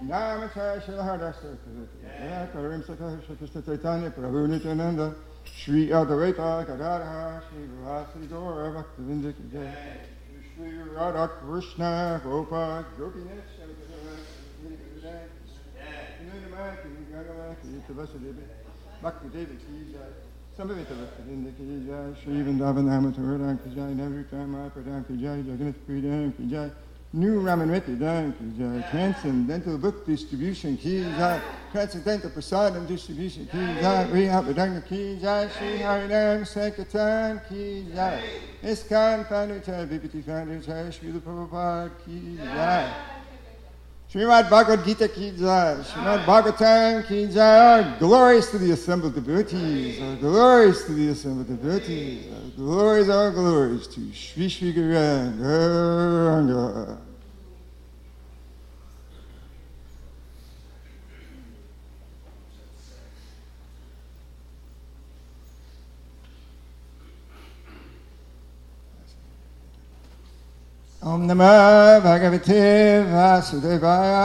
Namacharya Shilahadasa Karim Sakha Chaitanya Prabhu Nityananda Shri Advaita Gadadha Shri Vasi Gaura Bhaktivinda Ki Jai Shri Radha Krishna Gopa Gopinath Bhakti Devi Ki Jai Samavita Bhaktivinda Ki Jai Shri Vrindavan Amatarudam Ki Jai Navritama Pradam Ki Jai Jagannath Pridam Ki Jai New Ramanriti Dhan Ki Jai Transcendental Book Distribution Ki Jai Transcendental Prasadam Distribution Ki Jai Rihabhadanga Ki Jai Shri Harinam Sankirtan Ki Jai ISKCON Founder Chai Vipati Founder Chai Srila Prabhupada Ki Jai Srimad Bhagavad Gita Ki Jai Srimad Bhagavatam Ki Jai. Glories to the assembled devotees. Glories to the assembled devotees. Our glories to Shri Shri Gauranga. Om Namah Bhagavate Vasudevaya.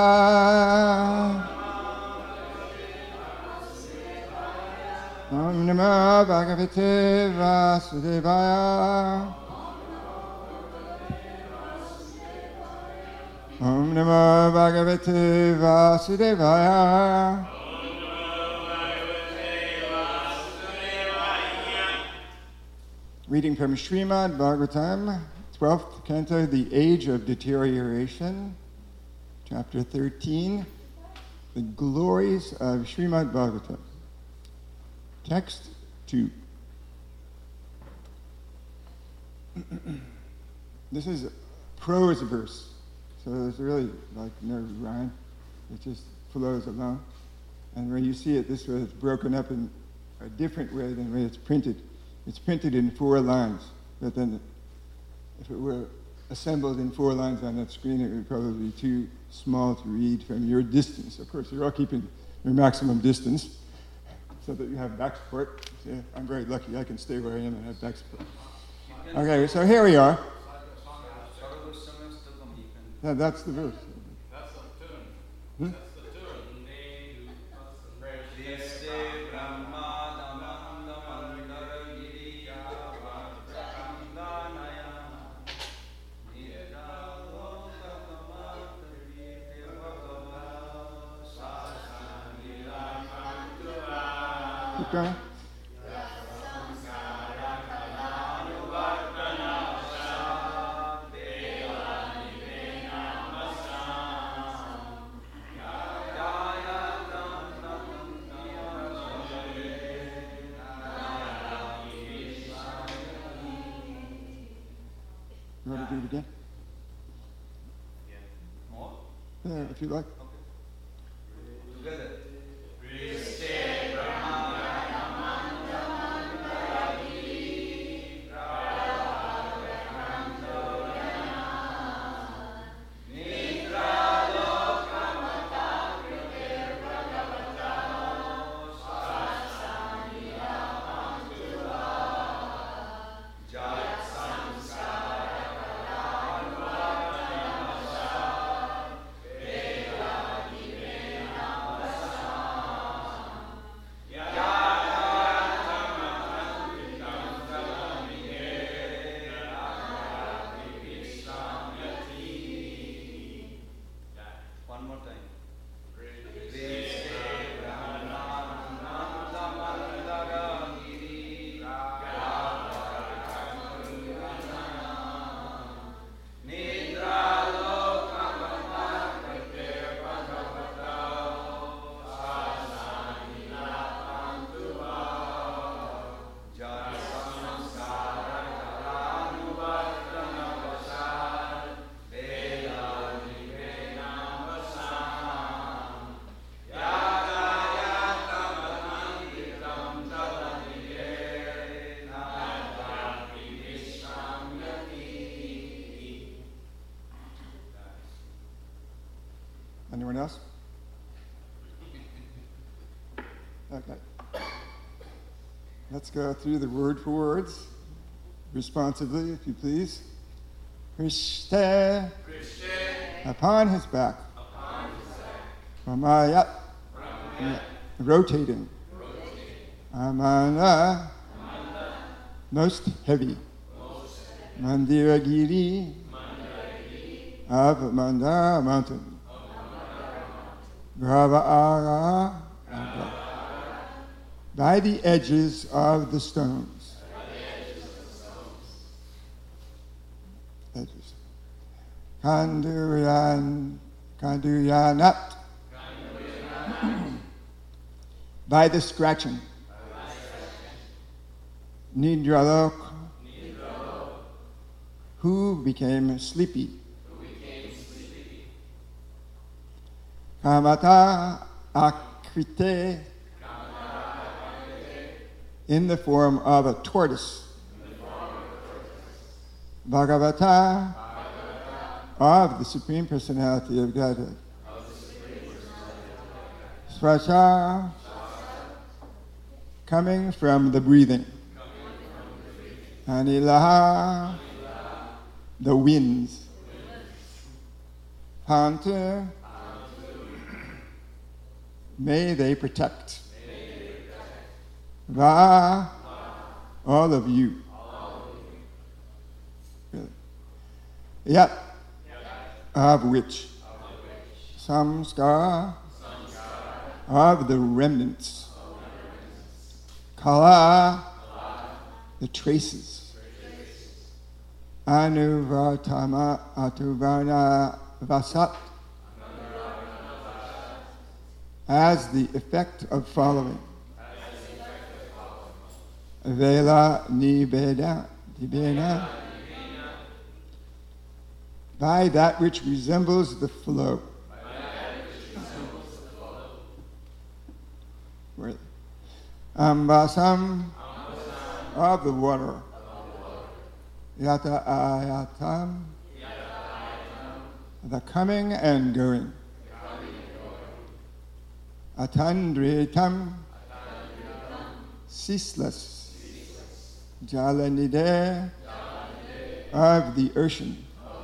Om Namah Bhagavate Vasudevaya. Om Namah Bhagavate Vasudevaya. Reading from Srimad Bhagavatam, 12th Canto, The Age of Deterioration, Chapter 13, The Glories of Srimad Bhagavatam. Text 2. This is a prose verse, so there's really like no rhyme. It just flows along. And when you see it this way, it's broken up in a different way than the way it's printed. It's printed in 4 lines, but then if it were assembled in 4 lines on that screen, it would probably be too small to read from your distance. Of course, you're all keeping your maximum distance so that you have back support. See, I'm very lucky. I can stay where I am and have back support. Okay, so here we are. That's the verse. That's the tune. Hmm? That's the tune. Keep going. You want to do it again? Yeah. More? Yeah, if you like. Okay. Together. One more time. Anyone else? Okay. Let's go through the word for words, responsively, if you please. Krishna, upon his back, Ramayat, rotating. Amana, most heavy. Mandiragiri, of Mandara mountain. Gravara, by the edges of the stones. Edges. Kanduyanat, by the scratching. Nidralok, who became sleepy. Kamata akrite, in the form of a tortoise. Bhagavata, of the Supreme Personality of Godhead. Swasha, coming from the breathing. Anilaha, the winds. Pantu, may they protect. Va, all of you. Really. Yat, of which. Samskara, of the remnants. Kala, the traces. Anuvartama atuvarna vasat, as the effect of following. Vela nibeda, by that which resembles the flow. Ambasam, of the water. Yata ayatam, the coming and going. Atandritam, ceaseless. Jalanide, of the ocean.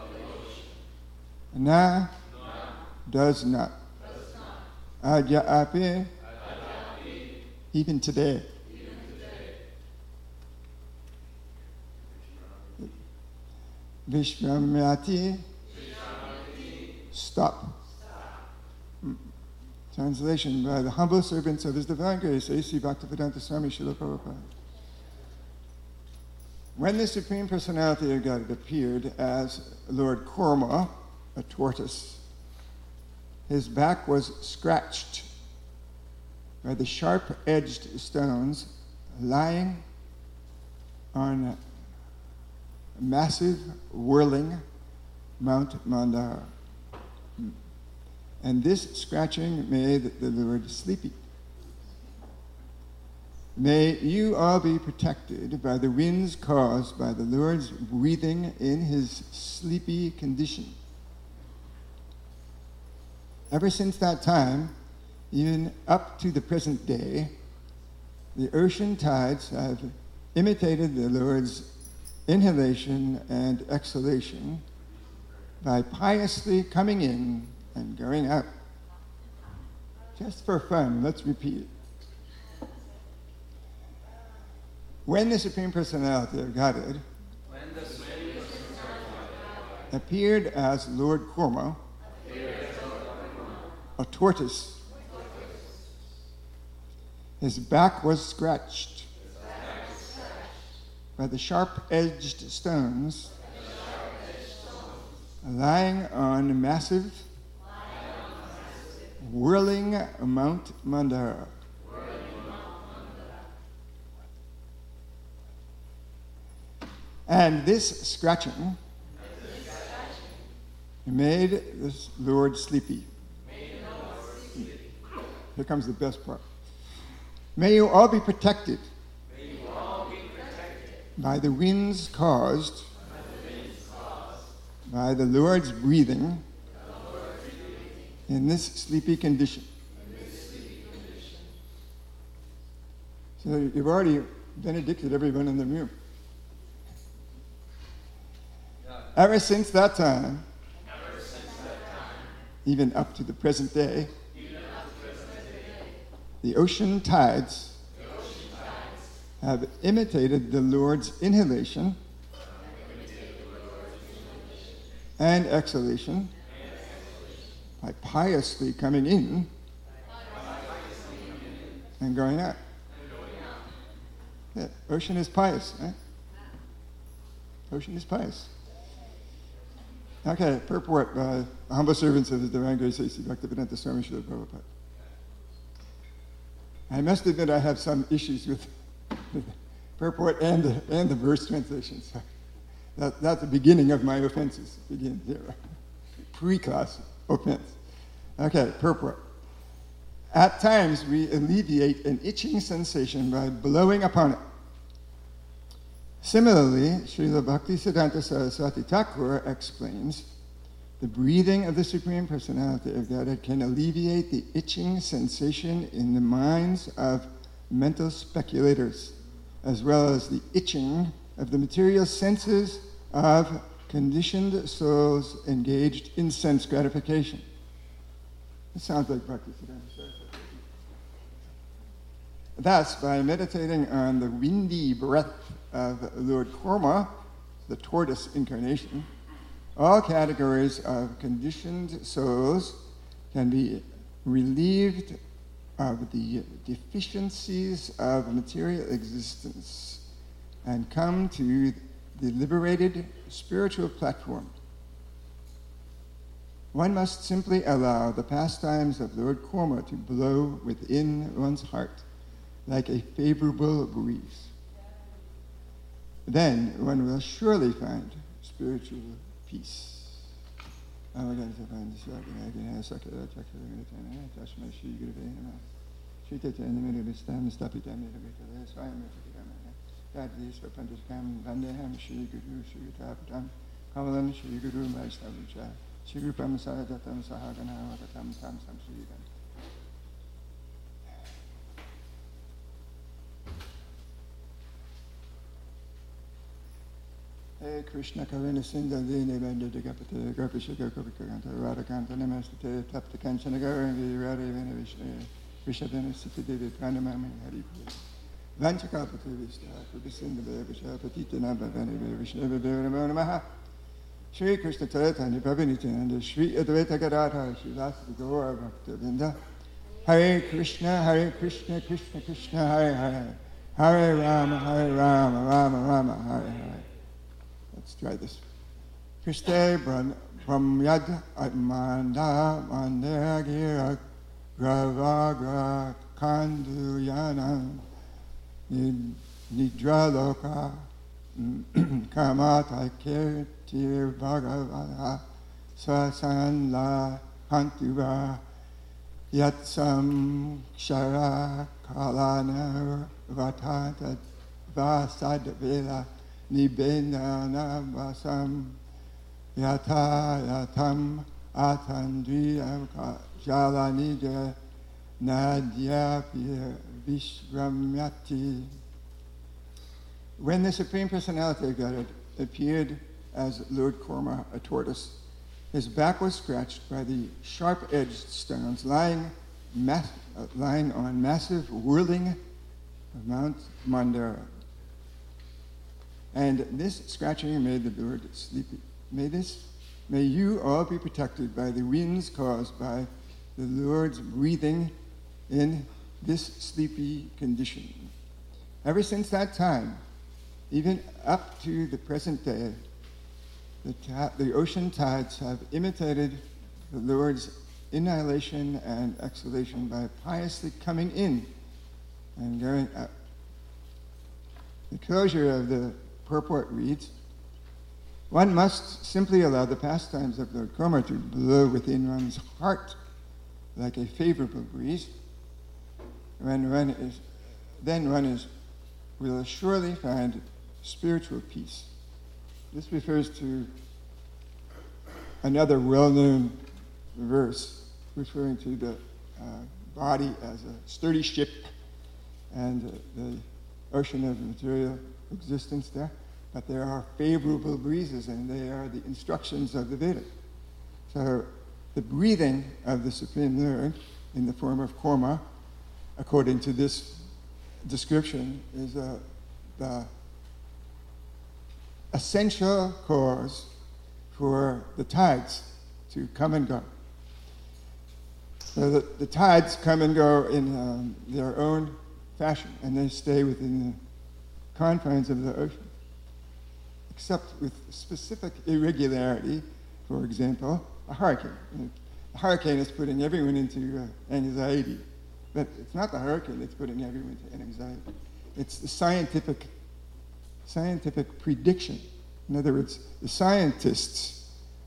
Na, does not. Aja api, even today. Vishvamyati, stop. Translation by the humble servants of His Divine Grace, A.C. Bhaktivedanta Swami Srila Prabhupada. When the Supreme Personality of God appeared as Lord Kurma, a tortoise, his back was scratched by the sharp-edged stones lying on a massive, whirling Mount Mandara. And this scratching made the Lord sleepy. May you all be protected by the winds caused by the Lord's breathing in His sleepy condition. Ever since that time, even up to the present day, the ocean tides have imitated the Lord's inhalation and exhalation by piously coming in and going out. Just for fun, let's repeat it. When the Supreme Personality of Godhead appeared as Lord Kurma, a tortoise, his back was scratched by the sharp-edged stones lying on massive, whirling Mount Mandara. And this scratching made this Lord sleepy. Here comes the best part. May you all be protected by the winds caused by the Lord's breathing in this sleepy condition. So you've already benedicted everyone in the room. Ever since that time, even up to the present day, The ocean tides have imitated the Lord's inhalation and exhalation by piously coming in and going out. Yeah, ocean is pious, right? Ocean is pious. Okay, purport by the humble servants of the Divine Grace A.C. Bhaktivedanta Swami Srila Prabhupada. I must admit I have some issues with the purport and the verse translation. So that's the beginning of my offenses. Begin there. Pre-class offense. Okay, purport. At times we alleviate an itching sensation by blowing upon it. Similarly, Srila Bhaktisiddhanta Saraswati Thakur explains, the breathing of the Supreme Personality of Godhead can alleviate the itching sensation in the minds of mental speculators, as well as the itching of the material senses of conditioned souls engaged in sense gratification. It sounds like Bhaktisiddhanta Saraswati. Thus, by meditating on the windy breath of Lord Kurma, the tortoise incarnation, all categories of conditioned souls can be relieved of the deficiencies of material existence and come to the liberated spiritual platform. One must simply allow the pastimes of Lord Kurma to blow within one's heart like a favorable breeze. Then one will surely find spiritual peace. Hey Krishna Karuna Sindha Dini Banda Digapata Gopishaka Kopikanta Radhakanta Namastate Tapta Kanchana Garangi Radha Vena Vishabana Sitidevi Pranamami Hari Vanchakapati Vista Kubisinda Visha Patita Namba Vena Vishnava Devana Maha Shri Krishna Chaitanya Prabhinitananda Shri Advaita Gadadhara Shri Vasa Gaura Bhakta Vinda Hare Krishna Krishna Krishna Hare Hare Hare Rama Rama Rama Hare Hare. Let's try this. Krishna Brahmyad Atmanda Mandagira Gravagra Kanduyana Nidraloka Kamata Kirtir Bhagavata Sasanla Kantuva Yatsam Kshara Kalana Vatata Vasadvela Nibena Vasam Yata Yatam Atandriyam Jalanija Nadya Vishramyati. When the Supreme Personality of Godhead appeared as Lord Kurma, a tortoise, his back was scratched by the sharp-edged stones lying on massive whirling Mount Mandara. And this scratching made the Lord sleepy. May you all be protected by the winds caused by the Lord's breathing in this sleepy condition. Ever since that time, even up to the present day, the ocean tides have imitated the Lord's inhalation and exhalation by piously coming in and going out. The closure of the purport reads, one must simply allow the pastimes of Lord Kurma to blow within one's heart like a favorable breeze. Then one will surely find spiritual peace. This refers to another well-known verse referring to the body as a sturdy ship and the ocean of material existence there. But there are favorable breezes, and they are the instructions of the Vedas. So the breathing of the Supreme Lord in the form of Kurma according to this description, is the essential cause for the tides to come and go. So the tides come and go in their own fashion, and they stay within the confines of the ocean, except with specific irregularity. For example, a hurricane. A hurricane is putting everyone into anxiety, but it's not the hurricane that's putting everyone into anxiety. It's the scientific prediction. In other words, the scientists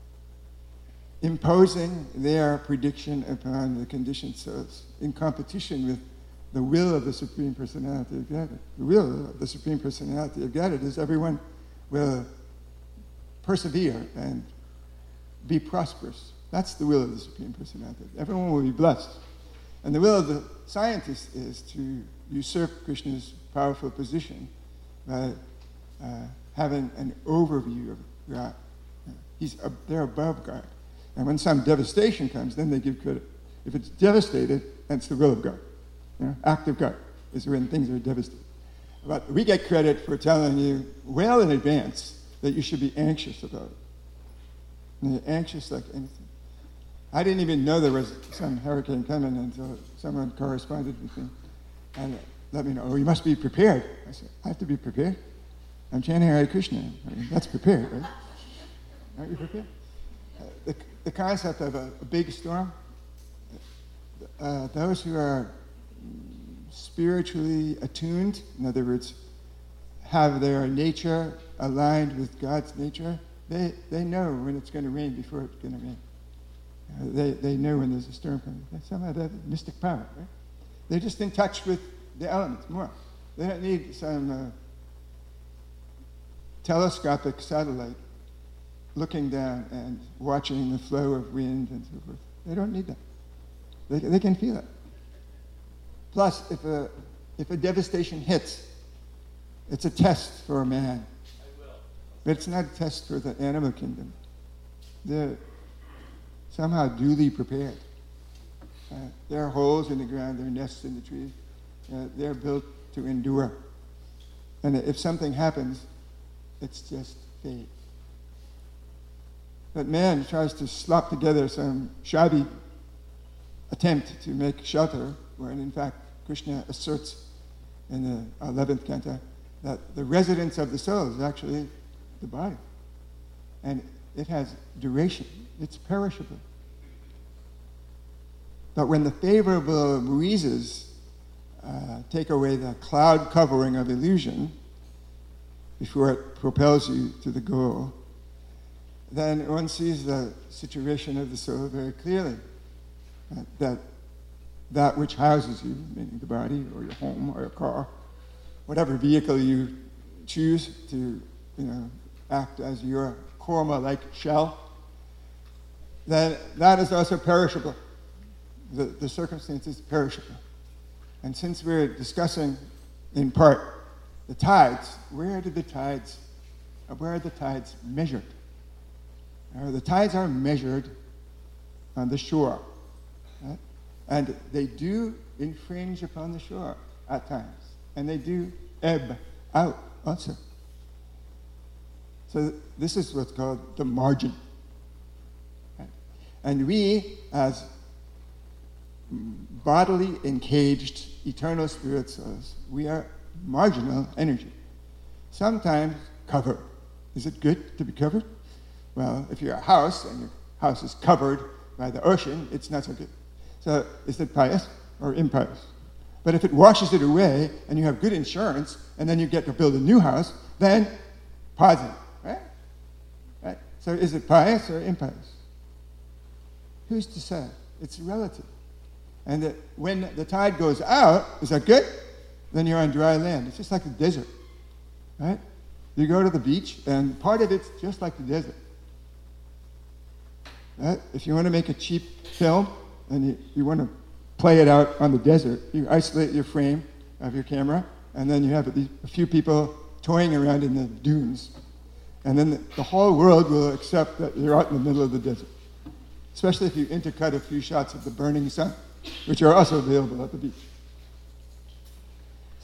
imposing their prediction upon the conditioned souls in competition with the will of the Supreme Personality of Godhead. The will of the Supreme Personality of Godhead is everyone will persevere and be prosperous. That's the will of the Supreme Personality. Everyone will be blessed. And the will of the scientist is to usurp Krishna's powerful position by having an overview of God. They're above God. And when some devastation comes, then they give credit. If it's devastated, that's the will of God. Act of God is when things are devastated. But we get credit for telling you well in advance that you should be anxious about it. And you're anxious like anything. I didn't even know there was some hurricane coming until someone corresponded with me and let me know, oh, you must be prepared. I said, I have to be prepared? I'm chanting Hare Krishna. I mean, that's prepared, right? Aren't you prepared? The concept of a big storm, those who are spiritually attuned, in other words, have their nature aligned with God's nature, they know when it's going to rain before it's going to rain. They know when there's a storm coming. Somehow they have mystic power, right? They're just in touch with the elements more. They don't need some telescopic satellite looking down and watching the flow of wind and so forth. They don't need that. They can feel it. Plus, if a devastation hits, it's a test for a man. But it's not a test for the animal kingdom. They're somehow duly prepared. There are holes in the ground, there are nests in the trees. They're built to endure. And if something happens, it's just fate. But man tries to slop together some shabby attempt to make shelter, when in fact Krishna asserts in the 11th canto that the residence of the soul is actually the body. And it has duration. It's perishable. But when the favorable breezes take away the cloud covering of illusion before it propels you to the goal, then one sees the situation of the soul very clearly. That which houses you, meaning the body or your home or your car, whatever vehicle you choose to act as your korma-like shell, then that is also perishable. The circumstance is perishable. And since we're discussing, in part, the tides, where are the tides measured? The tides are measured on the shore. Right? And they do infringe upon the shore at times. And they do ebb out also. So this is what's called the margin. Right? And we, as bodily encaged eternal spirit souls, we are marginal energy. Sometimes covered. Is it good to be covered? Well, if you're a house and your house is covered by the ocean, it's not so good. So is it pious or impious? But if it washes it away and you have good insurance and then you get to build a new house, then positive, right? So is it pious or impious? Who's to say? It's relative. And when the tide goes out, is that good? Then you're on dry land. It's just like the desert, right? You go to the beach and part of it's just like the desert. Right? If you want to make a cheap film and you want to play it out on the desert, you isolate your frame of your camera, and then you have a few people toying around in the dunes. And then the whole world will accept that you're out in the middle of the desert, especially if you intercut a few shots of the burning sun, which are also available at the beach.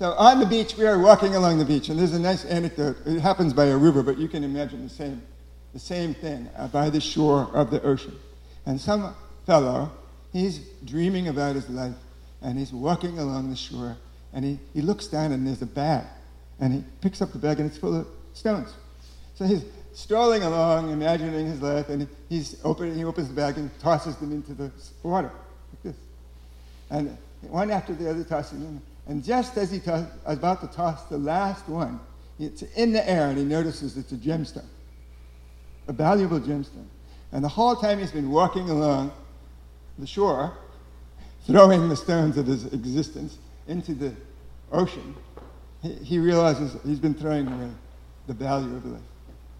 So on the beach, we are walking along the beach, and there's a nice anecdote. It happens by a river, but you can imagine the same thing by the shore of the ocean. And some fellow, he's dreaming about his life, and he's walking along the shore, and he looks down, and there's a bag, and he picks up the bag, and it's full of stones. So he's strolling along, imagining his life, and he opens the bag and tosses them into the water, like this. And one after the other tossing them. And just as he's about to toss the last one, it's in the air, and he notices it's a gemstone, a valuable gemstone. And the whole time he's been walking along the shore, throwing the stones of his existence into the ocean, he realizes he's been throwing away the value of life.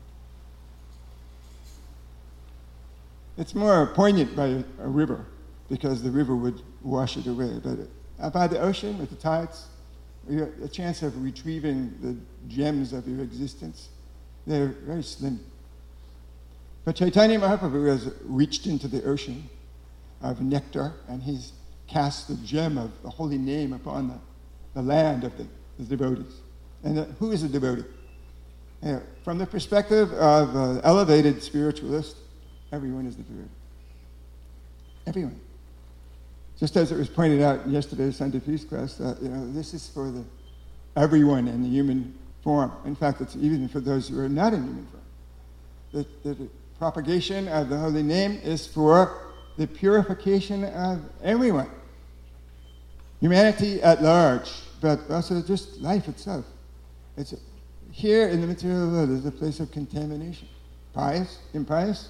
It's more poignant by a river, because the river would wash it away. But by the ocean, with the tides, you have a chance of retrieving the gems of your existence. They're very slim. But Chaitanya Mahaprabhu has reached into the ocean of nectar, and he's cast the gem of the holy name upon the land of the devotees. And who is a devotee? From the perspective of an elevated spiritualist, everyone is the devotee. Everyone. Just as it was pointed out in yesterday's Sunday Peace class, that this is for everyone in the human form. In fact, it's even for those who are not in human form. The propagation of the holy name is for the purification of everyone. Humanity at large, but also just life itself. It's here in the material world is a place of contamination. Pious, impious,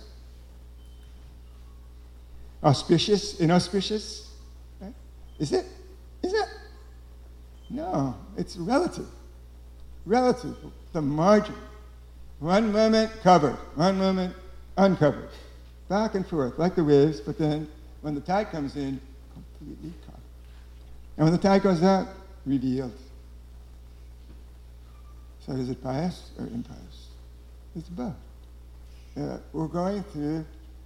auspicious, inauspicious. Right? Is it? Is it? No, it's relative. Relative, the margin. One moment covered, one moment uncovered. Back and forth, like the waves, but then when the tide comes in, completely covered. And when the tide goes out, revealed. So is it pious or impious? It's both. We're going through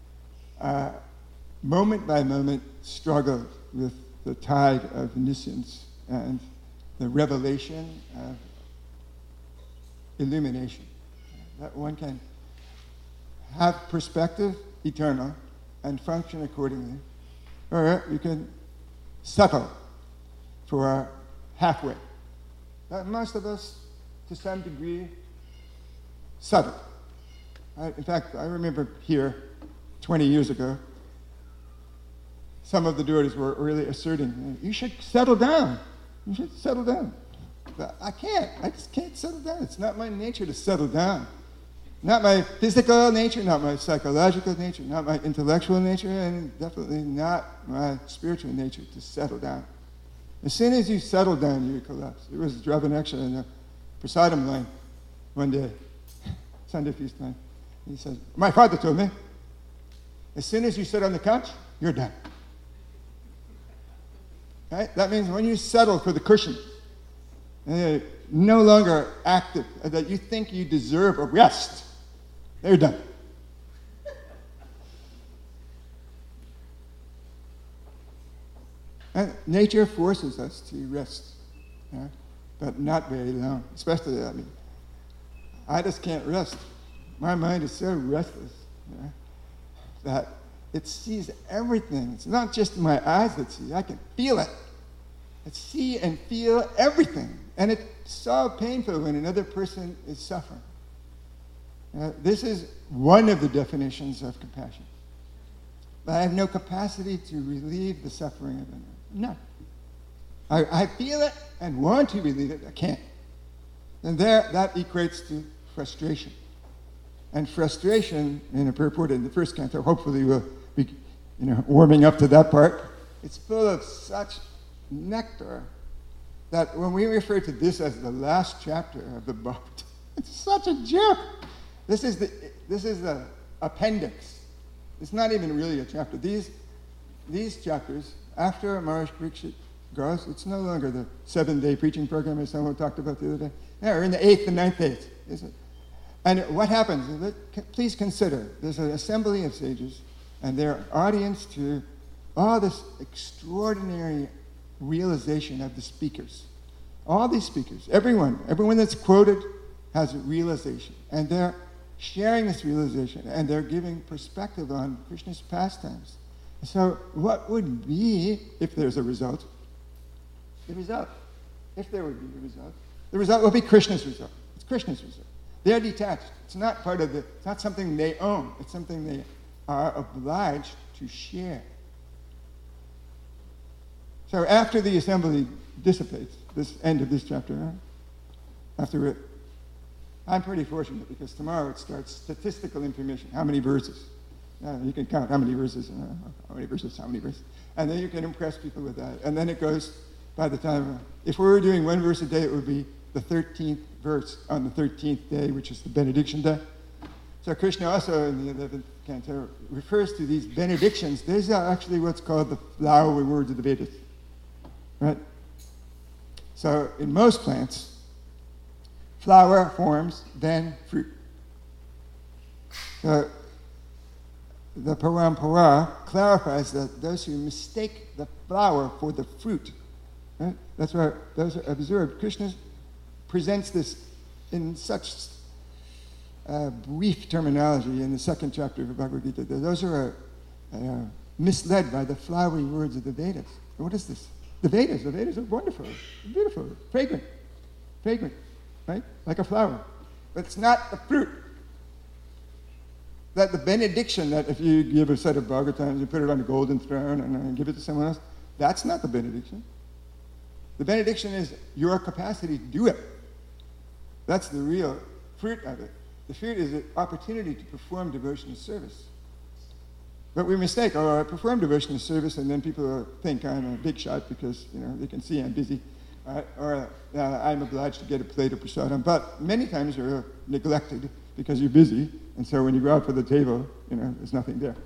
moment by moment struggle with the tide of omniscience and the revelation of illumination. That one can have perspective, eternal, and function accordingly. Or you can settle for halfway. Most of us, to some degree, settle. In fact, I remember here 20 years ago, some of the devotees were really asserting, you should settle down. You should settle down. But I can't. I just can't settle down. It's not my nature to settle down. Not my physical nature, not my psychological nature, not my intellectual nature, and definitely not my spiritual nature to settle down. As soon as you settle down, you collapse. There was Dravaneksha in the Prasadam line one day, Sunday feast time. He says, my father told me, as soon as you sit on the couch, you're done. Right? That means when you settle for the cushion, no longer active, that you think you deserve a rest, they're done. And nature forces us to rest, but not very long. Especially, I just can't rest. My mind is so restless that it sees everything. It's not just my eyes that see. I can feel it. I see and feel everything. And it's so painful when another person is suffering. This is one of the definitions of compassion. But I have no capacity to relieve the suffering of another. No. I feel it and want to relieve it. I can't. And that equates to frustration. And frustration, in a purport in the first canto, hopefully we'll be warming up to that part. It's full of such nectar that when we refer to this as the last chapter of the book, it's such a joke. This is the appendix. It's not even really a chapter. These chapters, after Maharaj Parikshit goes, it's no longer the 7-day preaching program as someone talked about the other day. We're in the 8th and 9th days, isn't it? And what happens? Please consider, there's an assembly of sages, and their audience to all this extraordinary realization of the speakers. All these speakers, everyone that's quoted has a realization. And they're sharing this realization, and they're giving perspective on Krishna's pastimes. So what would be, if there's a result, the result? If there would be the result would be Krishna's result. It's Krishna's result. They're detached. It's not part of it's not something they own. It's something they are obliged to share. So after the assembly dissipates, this end of this chapter, after it, I'm pretty fortunate because tomorrow it starts statistical information. How many verses? You can count how many verses, how many verses. And then you can impress people with that. And then it goes, by the time, if we were doing one verse a day, it would be the 13th verse on the 13th day, which is the benediction day. So Krishna also in the 11th canto refers to these benedictions. These are actually what's called the flowery words of the Vedas. Right? So in most plants, flower forms, then fruit. So the Parampara clarifies that those who mistake the flower for the fruit, right? That's why those are observed. Krishna presents this in such brief terminology in the second chapter of the Bhagavad Gita. Those are misled by the flowery words of the Vedas. What is this? The Vedas are wonderful, beautiful, fragrant, right? Like a flower. But it's not the fruit. That the benediction that if you give a set of Bhagavatams, you put it on a golden throne and give it to someone else, that's not the benediction. The benediction is your capacity to do it. That's the real fruit of it. The fruit is an opportunity to perform devotional service. But we mistake, I perform devotional service, and then people think I'm a big shot because they can see I'm busy, or I'm obliged to get a plate of prasadam. But many times you're neglected because you're busy, and so when you go out for the table, there's nothing there.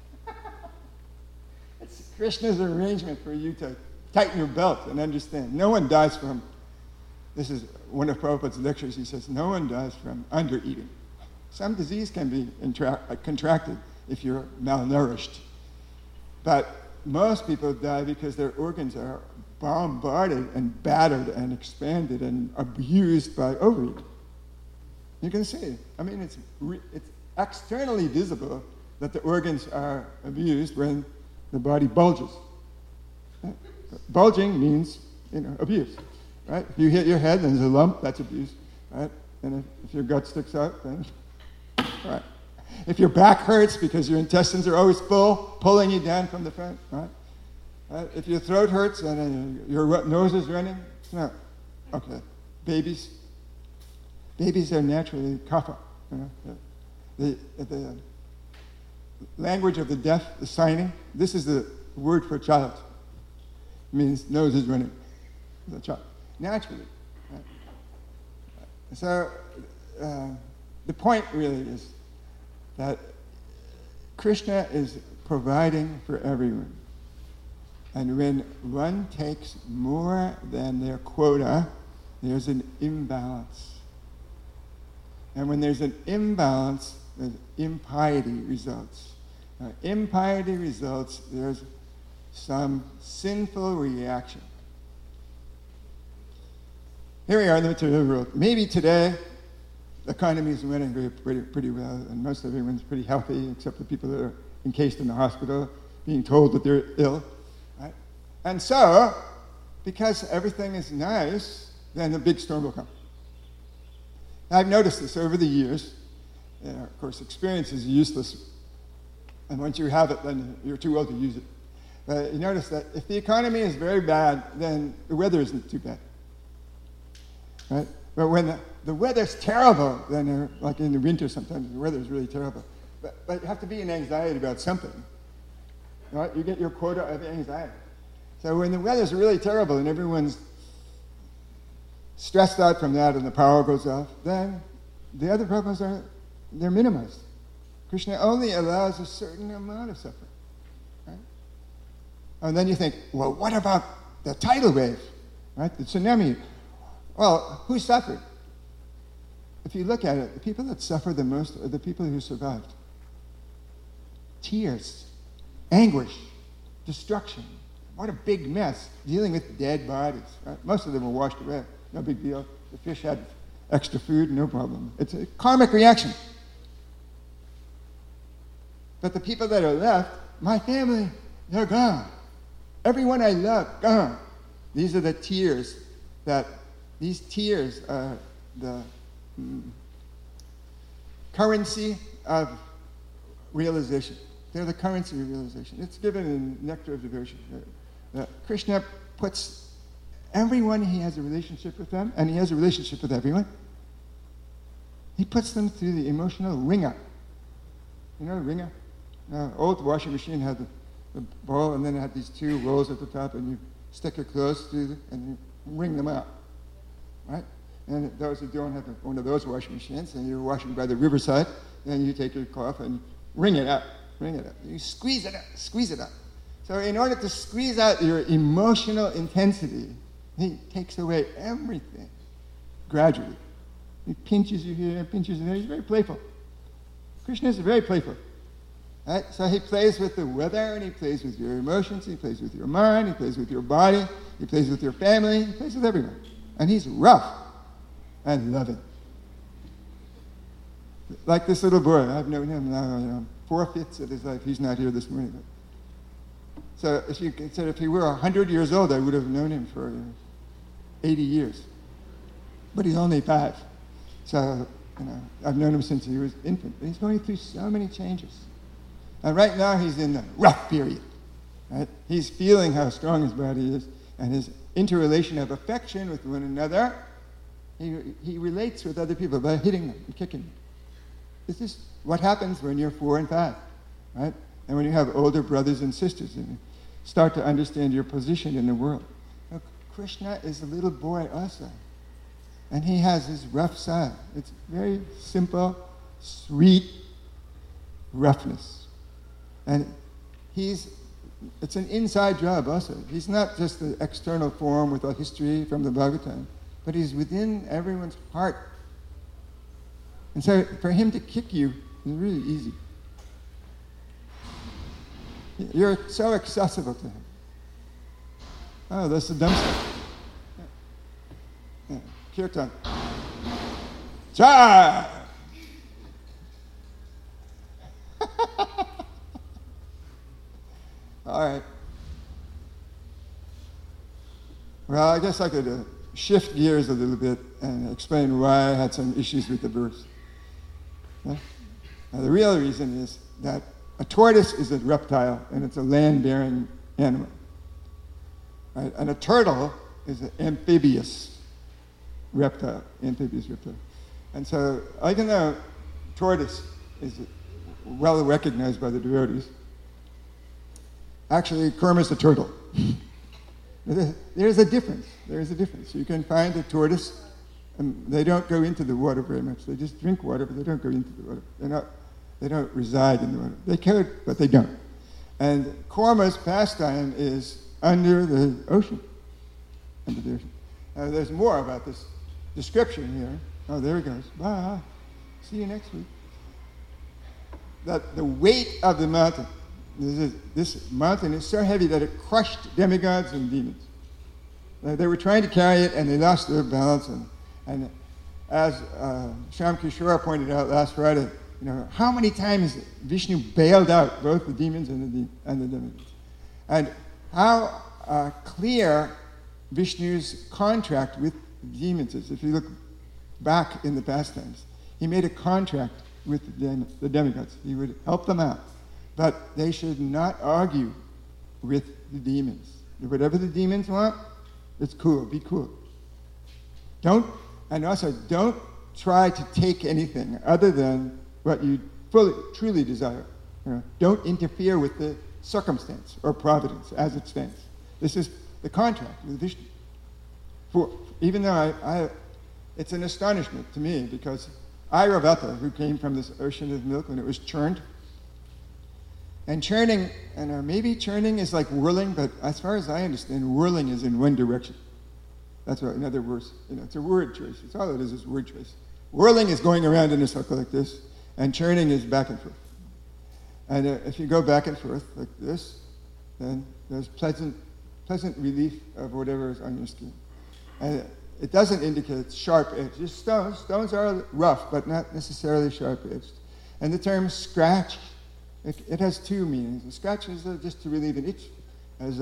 It's Krishna's arrangement for you to tighten your belt and understand. No one dies from, this is one of Prabhupada's lectures, he says, no one dies from under-eating. Some disease can be contracted if you're malnourished. But most people die because their organs are bombarded and battered and expanded and abused by overeating. You can see, it's externally visible that the organs are abused when the body bulges. Right? Bulging means, abuse, right? If you hit your head and there's a lump, that's abuse, right? And if your gut sticks out, then, right? If your back hurts because your intestines are always full, pulling you down from the front, right? If your throat hurts and then your nose is running, it's not. Okay. Babies are naturally kapha. The language of the deaf, the signing, this is the word for child. It means nose is running. The child. Naturally. Right? So the point really is that Krishna is providing for everyone. And when one takes more than their quota, there's an imbalance. And when there's an imbalance, there's impiety results. Impiety results, there's some sinful reaction. Here we are in the material world. Maybe today, the economy is running pretty well, and most everyone's pretty healthy, except the people that are encased in the hospital, being told that they're ill. Right? And so, because everything is nice, then a big storm will come. I've noticed this over the years. Of course, experience is useless, and once you have it, then you're too old to use it. But you notice that if the economy is very bad, then the weather isn't too bad. Right? But when the weather's terrible, then like in the winter sometimes the weather's really terrible. But you have to be in anxiety about something. Right? You get your quota of anxiety. So when the weather's really terrible and everyone's stressed out from that and the power goes off, then the other problems they're minimized. Krishna only allows a certain amount of suffering. Right? And then you think, well, what about the tidal wave? Right? The tsunami. Well, who suffered? If you look at it, the people that suffer the most are the people who survived. Tears, anguish, destruction, what a big mess, dealing with dead bodies. Right? Most of them were washed away. No big deal. The fish had extra food, no problem. It's a karmic reaction. But the people that are left, my family, they're gone. Everyone I love, gone. These are the tears these tears are the currency of realization. They're the currency of realization. It's given in Nectar of Devotion. Krishna puts everyone he has a relationship with them, and he has a relationship with everyone. He puts them through the emotional ringer. You know the ringer? Old washing machine had the ball, and then it had these two rolls at the top, and you stick your clothes through and you wring them out, right? And those who don't have one of those washing machines, and you're washing by the riverside, then you take your cloth and wring it out. You squeeze it out. So in order to squeeze out your emotional intensity, he takes away everything gradually. He pinches you here, pinches you there. He's very playful. Krishna is very playful. Right? So he plays with the weather, and he plays with your emotions, he plays with your mind, he plays with your body, he plays with your family, he plays with everyone. And he's rough and loving. Like this little boy, I've known him now, 4/5 of his life. He's not here this morning. So if you consider, if he were 100 years old, I would have known him for 80 years. But he's only 5. So, I've known him since he was infant. But he's going through so many changes. And right now he's in the rough period. Right? He's feeling how strong his body is, and his interrelation of affection with one another. He relates with other people by hitting them and kicking them. This is what happens when you're 4 and 5, right? And when you have older brothers and sisters, and you start to understand your position in the world. Now, Krishna is a little boy also, and he has his rough side. It's very simple, sweet roughness. And it's an inside job also. He's not just the external form with a history from the Bhagavatam, but he's within everyone's heart. And so for him to kick you is really easy. You're so accessible to him. Oh, that's the dumb stuff. Yeah. Kirtan. Cha! All right. Well, I guess I could shift gears a little bit and explain why I had some issues with the verse. Yeah? Now, the real reason is that a tortoise is a reptile, and it's a land-bearing animal. Right? And a turtle is an amphibious reptile. And so, even though tortoise is well recognized by the devotees, actually, Kurma is a turtle. There's a difference. You can find a tortoise, and they don't go into the water very much. They just drink water, but they don't go into the water. They don't reside in the water. They could, but they don't. And Kurma's pastime is under the ocean. There's more about this description here. Oh, there it goes. Bye. See you next week. That the weight of the mountain. This mountain is so heavy that it crushed demigods and demons. They were trying to carry it, and they lost their balance. And as Shyam Kishore pointed out last Friday, how many times Vishnu bailed out both the demons and the demigods, and how clear Vishnu's contract with the demons is. If you look back in the past times, he made a contract with the demigods. He would help them out. But they should not argue with the demons. Whatever the demons want, it's cool. Be cool. Don't try to take anything other than what you truly desire. Don't interfere with the circumstance or providence as it stands. This is the contract with Vishnu. Even though it's an astonishment to me, because Airavata, who came from this ocean of milk when it was churned, and churning, maybe churning is like whirling, but as far as I understand, whirling is in one direction. That's what, in other words, it's a word choice. It's all it is word choice. Whirling is going around in a circle like this, and churning is back and forth. And if you go back and forth like this, then there's pleasant pleasant relief of whatever is on your skin. And it doesn't indicate sharp edge. Just stones. Stones are rough, but not necessarily sharp-edged. And the term scratch, it has two meanings. A scratch is just to relieve an itch. As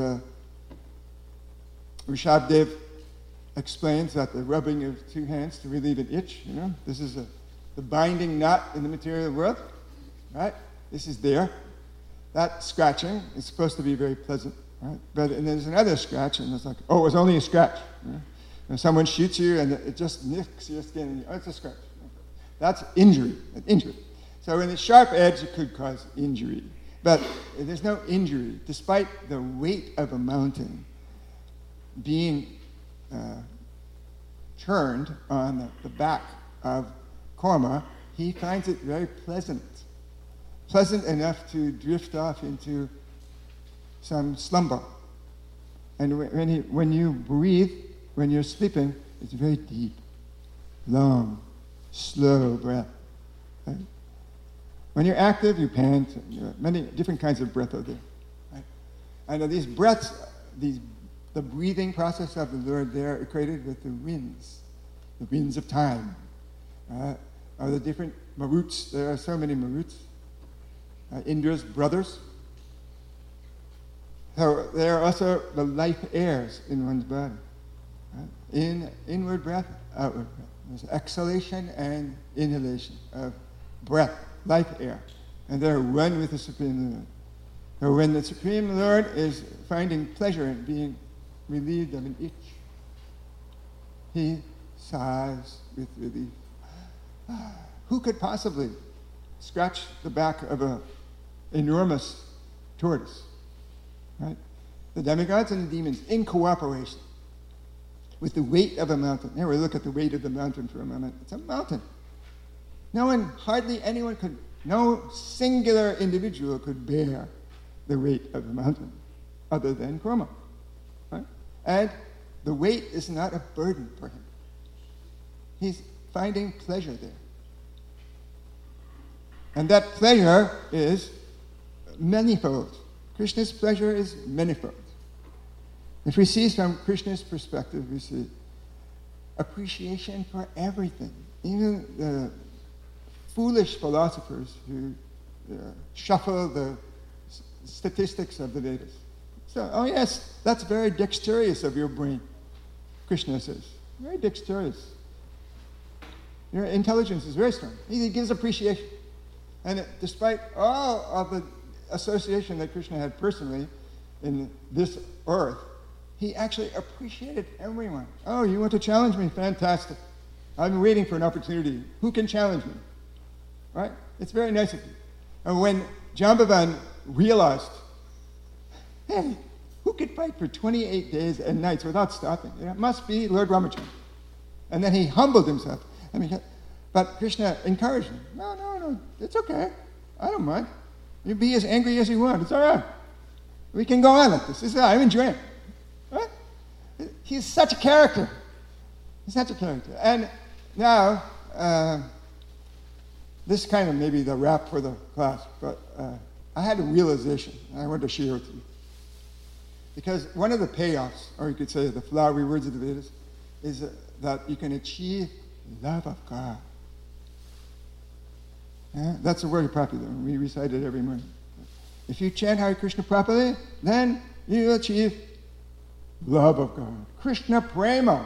Rishabdev explains that the rubbing of two hands to relieve an itch, this is the binding knot in the material world, right? This is there. That scratching is supposed to be very pleasant, right? But and there's another scratch, and it's like, oh, it was only a scratch. When someone shoots you and it just nicks your skin, and it's a scratch. That's injury, an injury. So in the sharp edge, it could cause injury. But there's no injury. Despite the weight of a mountain being turned on the back of Kurma, he finds it very pleasant. Pleasant enough to drift off into some slumber. And when you breathe, when you're sleeping, it's very deep, long, slow breath. Right? When you're active, you pant. Many different kinds of breath are there. Right? And these breaths, the breathing process of the Lord there equated with the winds of time. Are the different maruts. There are so many maruts. Indra's brothers. So there are also the life airs in one's body. Right? Inward breath, outward breath. There's exhalation and inhalation of breath, life air. And they're one with the Supreme Lord. So when the Supreme Lord is finding pleasure in being relieved of an itch, he sighs with relief. Who could possibly scratch the back of an enormous tortoise? Right? The demigods and the demons in cooperation with the weight of a mountain. Now we look at the weight of the mountain for a moment. It's a mountain. No singular individual could bear the weight of a mountain other than Kurma. Right? And the weight is not a burden for him. He's finding pleasure there. And that pleasure is manifold. Krishna's pleasure is manifold. If we see from Krishna's perspective, we see appreciation for everything. Even the foolish philosophers who shuffle the statistics of the Vedas. So, oh yes, that's very dexterous of your brain, Krishna says. Very dexterous. Your intelligence is very strong. He gives appreciation. And despite all of the association that Krishna had personally in this earth, he actually appreciated everyone. Oh, you want to challenge me? Fantastic. I've been waiting for an opportunity. Who can challenge me? Right? It's very nice of you. And when Jambavan realized, hey, who could fight for 28 days and nights without stopping? It must be Lord Ramachandra. And then he humbled himself. But Krishna encouraged him. No, it's okay. I don't mind. You be as angry as you want. It's all right. We can go on like this. I'm enjoying it. Right? He's such a character. He's such a character. And now, this kind of maybe the wrap for the class, but I had a realization, and I want to share with you. Because one of the payoffs, or you could say the flowery words of the Vedas, is that you can achieve love of God. Yeah? That's a very popular one. We recite it every morning. If you chant Hare Krishna properly, then you achieve love of God. Krishna Prema.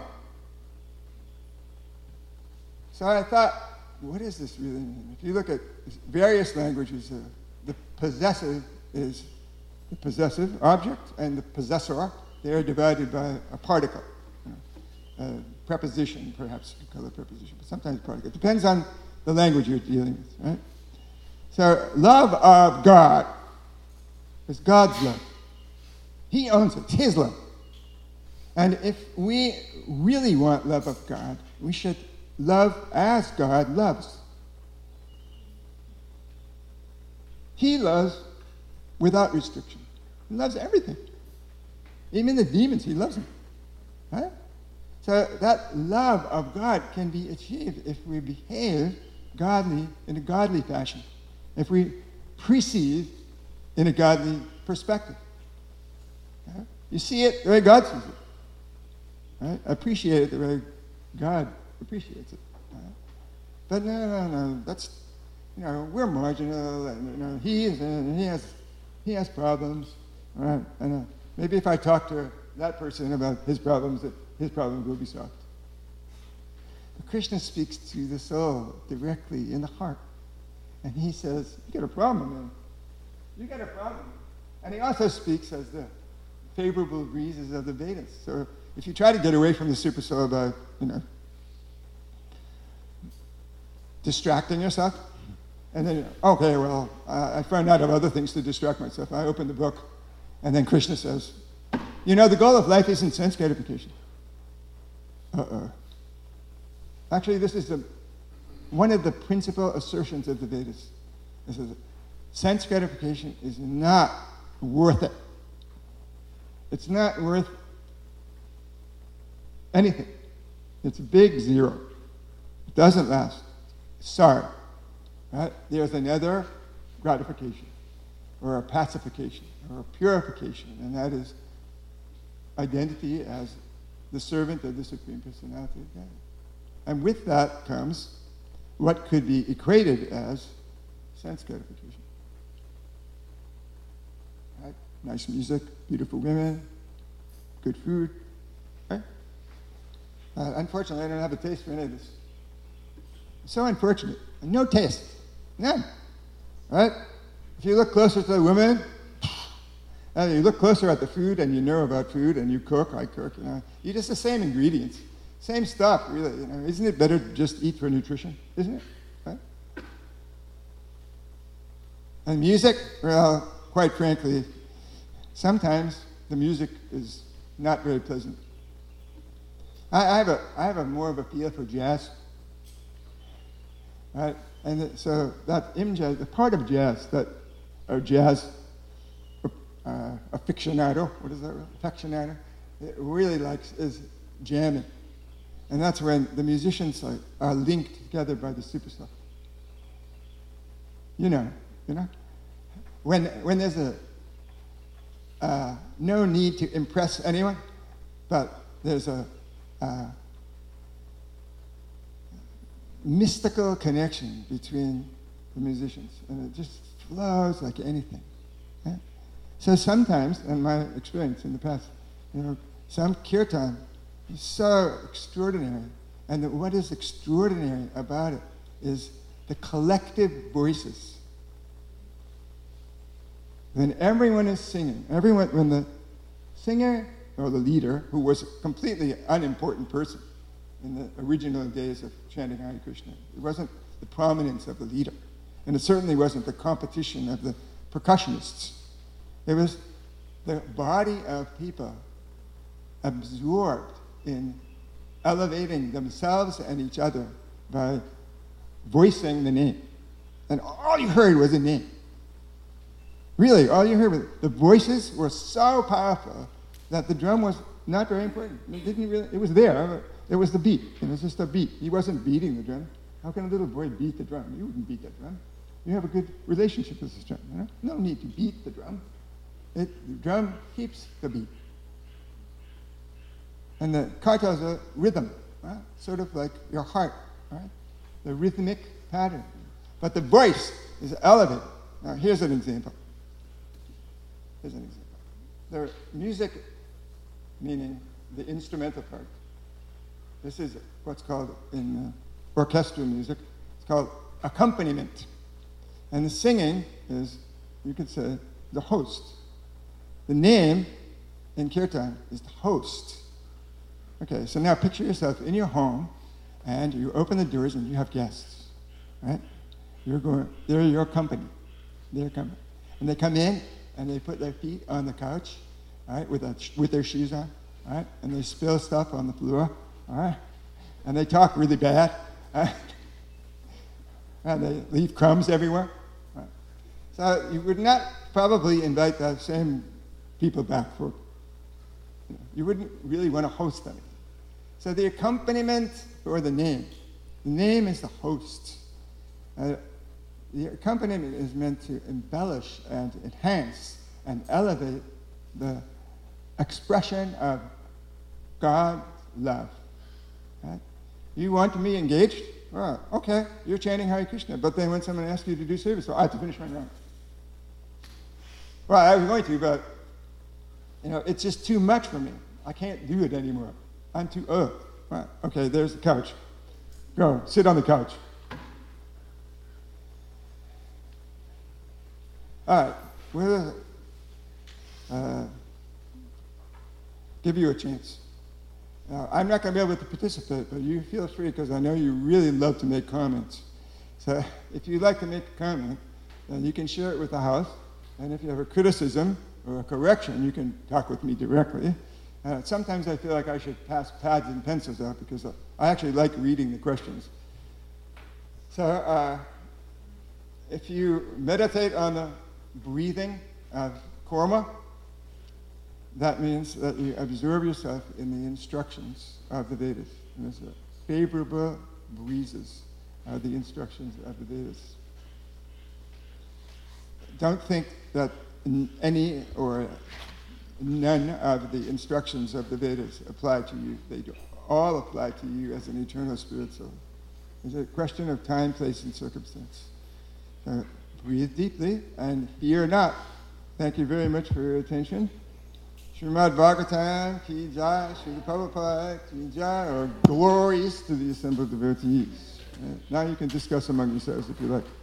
So I thought, what does this really mean? If you look at various languages, the possessive is the possessive object, and the possessor, they are divided by a particle. Preposition, perhaps you call it preposition, but sometimes particle. It depends on the language you're dealing with, right? So love of God is God's love. He owns it. It's His love. And if we really want love of God, we should love as God loves. He loves without restriction. He loves everything. Even the demons, He loves them. Right? So that love of God can be achieved if we behave godly in a godly fashion. If we perceive in a godly perspective. Okay? You see it the way God sees it. Right? Appreciate it the way God appreciates it. Right? But no, that's, we're marginal, and he has problems. Right? And maybe if I talk to that person about his problems, that his problems will be solved. But Krishna speaks to the soul directly in the heart. And he says, you got a problem, man. You got a problem. And he also speaks as the favorable breezes of the Vedas. So if you try to get away from the super soul by, distracting yourself, and then, okay, well, I find out of other things to distract myself. I open the book, and then Krishna says, the goal of life isn't sense gratification. Actually, this is one of the principal assertions of the Vedas. This is sense gratification is not worth it. It's not worth anything. It's a big zero. It doesn't last. Sorry. Right? There's another gratification, or a pacification, or a purification, and that is identity as the servant of the Supreme Personality of God. And with that comes what could be equated as sense gratification. Right? Nice music, beautiful women, good food. Right? Unfortunately, I don't have a taste for any of this. So unfortunate. No taste. None. Right? If you look closer to the women, and you look closer at the food, and you know about food, and you cook, I cook, you just the same ingredients. Same stuff, really. Isn't it better to just eat for nutrition? Isn't it? Right? And music, well, quite frankly, sometimes the music is not very pleasant. I have a more of a feel for jazz. Right? And so that jazz, the part of jazz that a jazz aficionado, what is that? Aficionado, it really likes is jamming. And that's when the musicians are linked together by the super soul. When there's no need to impress anyone, but there's a mystical connection between the musicians, and it just flows like anything. Right? So sometimes, in my experience in the past, some kirtan is so extraordinary, and what is extraordinary about it is the collective voices. When everyone is singing, when the singer or the leader, who was a completely unimportant person in the original days of chanting Hare Krishna, it wasn't the prominence of the leader, and it certainly wasn't the competition of the percussionists. It was the body of people absorbed in elevating themselves and each other by voicing the name. And all you heard was a name. Really, all you heard was the voices were so powerful that the drum was not very important. It was there. It was the beat. It was just a beat. He wasn't beating the drum. How can a little boy beat the drum? You wouldn't beat that drum. You have a good relationship with this drum. No need to beat the drum. The drum keeps the beat. And the karta is a rhythm, right? Sort of like your heart, right? The rhythmic pattern. But the voice is elevated. Now, here's an example. The music, meaning the instrumental part. This is what's called in orchestral music, it's called accompaniment. And the singing is, you could say, the host. The name in kirtan is the host. Okay, so now picture yourself in your home, and you open the doors and you have guests, right? They're your company. They're coming. And they come in and they put their feet on the couch, right, with their shoes on, right? And they spill stuff on the floor, all right? And they talk really bad, right? And they leave crumbs everywhere. Right? So you would not probably invite the same people back for, you wouldn't really want to host them. So the accompaniment or the name is the host. The accompaniment is meant to embellish and enhance and elevate the expression of God's love. Right? You want to be engaged? Well, okay, you're chanting Hare Krishna, but then when someone asks you to do service, so I have to finish my round. Well, I was going to, but it's just too much for me. I can't do it anymore. I'm too Right. Okay, there's the couch. Go, sit on the couch. All right, we'll give you a chance. Now, I'm not going to be able to participate, but you feel free because I know you really love to make comments. So if you'd like to make a comment, then you can share it with the house. And if you have a criticism or a correction, you can talk with me directly. Sometimes I feel like I should pass pads and pencils out because I actually like reading the questions. So if you meditate on the breathing of Kurma, that means that you absorb yourself in the instructions of the Vedas. And there's favorable breezes are the instructions of the Vedas. Don't think that any or none of the instructions of the Vedas apply to you. They all apply to you as an eternal spirit soul. It's a question of time, place, and circumstance. Breathe deeply and fear not. Thank you very much for your attention. Srimad Bhagavatam ki jai, Srila Prabhupada ki jai, or glories to the assembled devotees. Now you can discuss among yourselves if you like.